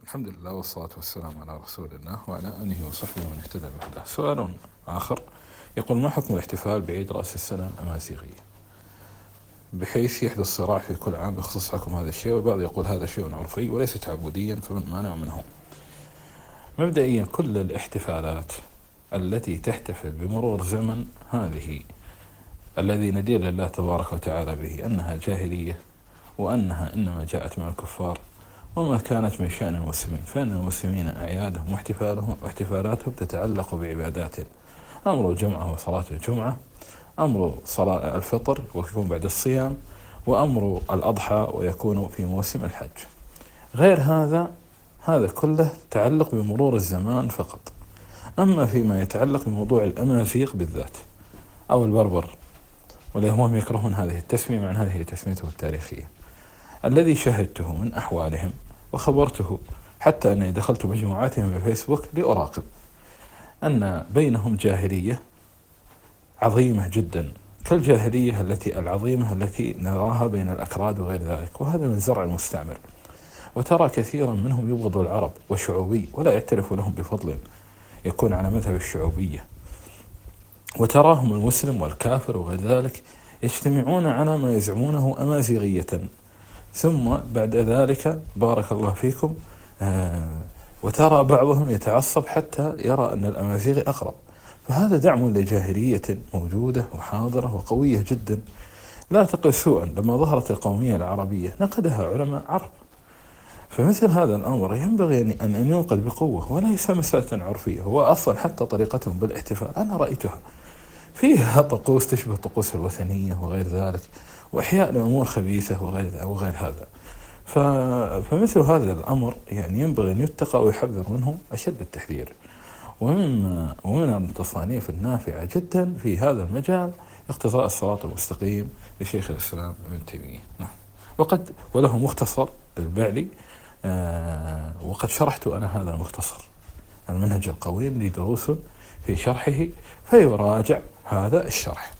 الحمد لله والصلاة والسلام على رسول الله وعلى آله وصحبه ومن اهتدى بهداه. سؤال آخر يقول: ما حكم الاحتفال بعيد رأس السنة الأمازيغية، بحيث يحدث صراع في كل عام بخصوص حكم هذا الشيء، والبعض يقول هذا شيء عرفي وليس تعبديا، فمن مانع منه؟ مبدئيا كل الاحتفالات التي تحتفل بمرور زمن هذه الذي ندين لله تبارك وتعالى به أنها جاهلية، وأنها إنما جاءت من الكفار وما كانت من شأن المسلمين، فإن المسلمين أعيادهم واحتفالاتهم تتعلق بعبادات: أمر الجمعة وصلاة الجمعة، أمر صلاة الفطر ويكون بعد الصيام، وأمر الأضحى ويكون في موسم الحج. غير هذا كله تعلق بمرور الزمان فقط. أما فيما يتعلق بموضوع الأمازيغ بالذات أو البربر، هم يكرهون هذه التسمية مع أن هذه تسميته التاريخية، الذي شاهدته من أحوالهم وخبرته، حتى أني دخلت مجموعاتهم في فيسبوك لأراقب، أن بينهم جاهلية عظيمة جدا، كالجاهلية العظيمة التي نراها بين الأكراد وغير ذلك، وهذا من زرع المستعمر. وترى كثيرا منهم يبغض العرب وشعوبي ولا يعترف لهم بفضل، يكون على مذهب الشعوبية. وتراهم المسلم والكافر وغير ذلك يجتمعون على ما يزعمونه أمازيغية، ثم بعد ذلك بارك الله فيكم وترى بعضهم يتعصب حتى يرى أن الأمازيغ أقرب. فهذا دعم لجاهلية موجودة وحاضرة وقوية جدا لا تقل سوءا. لما ظهرت القومية العربية نقدها علماء عرب، فمثل هذا الأمر ينبغي أن ينقد بقوة وليس مسألة عرفية. هو أصلا حتى طريقتهم بالاحتفال أنا رأيتها فيها طقوس تشبه طقوس الوثنية وغير ذلك، وإحياء الأمور خبيثة وغير هذا. فمثل هذا الأمر ينبغي أن يتقى ويحذر منه أشد التحذير. ومن التصانيف النافعة جدا في هذا المجال اقتضاء الصراط المستقيم لشيخ الإسلام ابن تيمية، وله مختصر للبعلي، وقد شرحت أنا هذا المختصر المنهج القويم لي دروس في شرحه، فيراجع هذا الشرح.